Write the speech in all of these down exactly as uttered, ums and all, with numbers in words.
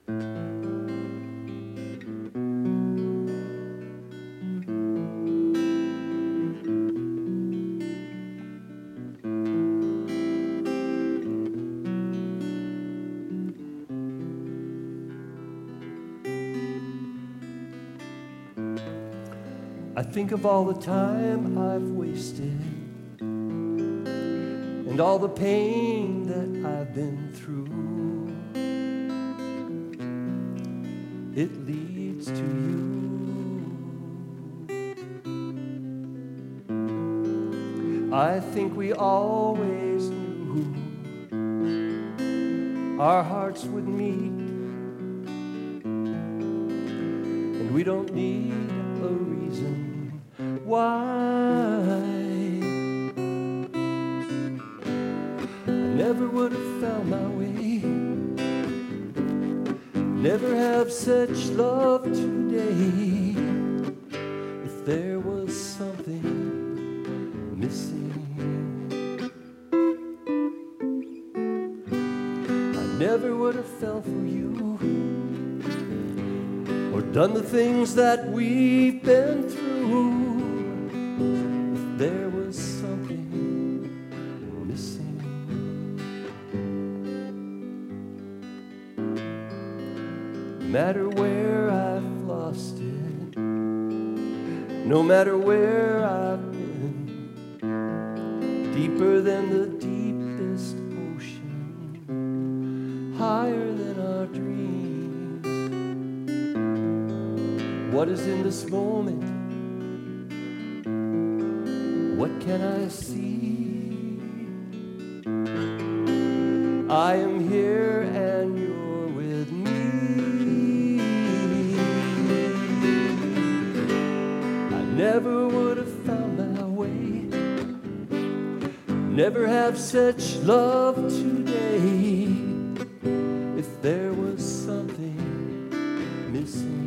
I think of all the time I've wasted and all the pain that I've been through. It leads to you. I think we always knew our hearts would meet, and we don't need a reason why. I never would have found my way, never have such love today, if there was something missing. I never would have fell for you or done the things that we've been through, if there was something missing. No matter where I've lost it, no matter where I've been, deeper than the deepest ocean, higher than our dreams. What is in this moment? What can I see? I am here and you're with me. I never would have found my way, never have such love today, if there was something missing.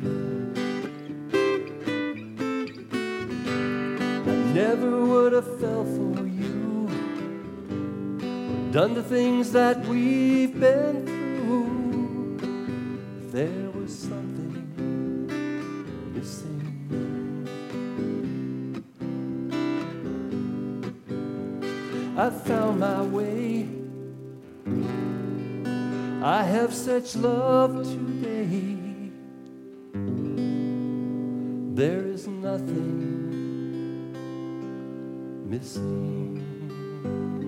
Never would have fell for you, done the things that we've been through, if there was something missing. I found my way, I have such love today, there is nothing missing.